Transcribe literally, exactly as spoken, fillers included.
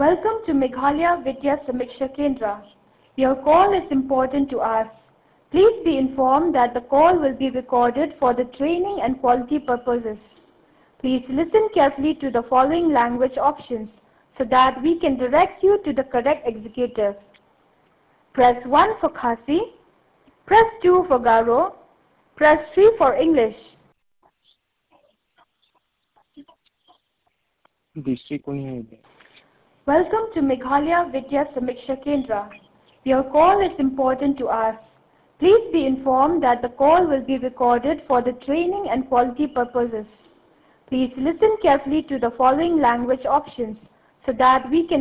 Welcome to Meghalaya Vidya Samiksha Kendra. Your call is important to us. Please be informed that the call will be recorded for the training and quality purposes. Please listen carefully to the following language options so that we can direct you to the correct executive. Press one for Khasi, press two for Garo, press three for English. District कोणी आहे इथे? Welcome to Meghalaya Vidya Samiksha Kendra. Your call is important to us. Please be informed that the call will be recorded for the training and quality purposes. Please listen carefully to the following language options so that we can